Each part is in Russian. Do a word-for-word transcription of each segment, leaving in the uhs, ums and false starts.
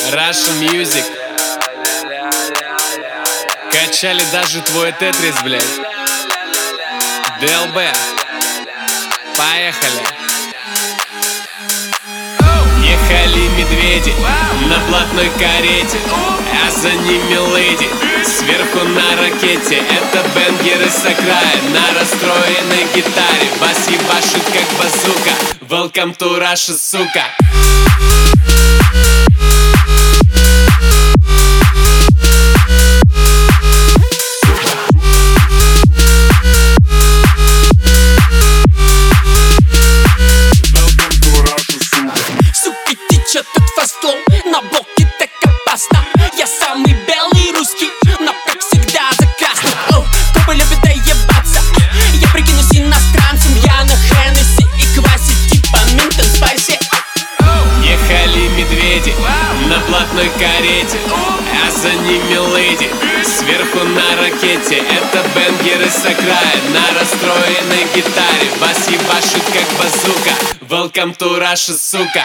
Russian Music. Качали даже твой тетрис, блядь. ДЛБ. Поехали. Ехали медведи на блатной карете, а за ними леди сверху на ракете. Это бенгеры с окрая на расстроенной гитаре. Бас ебашит как базука. Welcome to Russia, сука. Тут фастом, на блоке так опасно. Я самый белый русский, но как всегда за красным. О, копы любят доебаться. Я прикинусь иностранцем, я на Хеннесси и квасе типа Минтон Спайси. Ехали медведи на блатной карете, а за ними леди сверху на ракете. Это бенгеры с окрая на расстроенной гитаре. Бас ебашит как базука. Welcome to Russia, сука.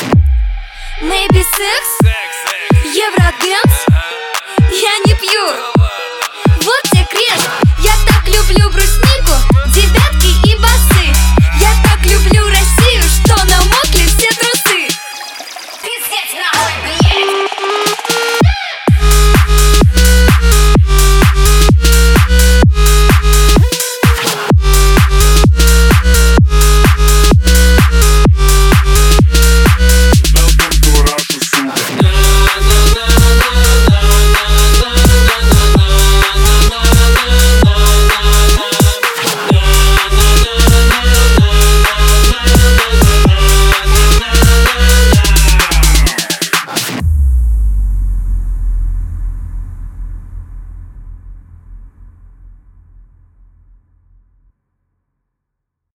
Maybe секс, евроденс, я не пью.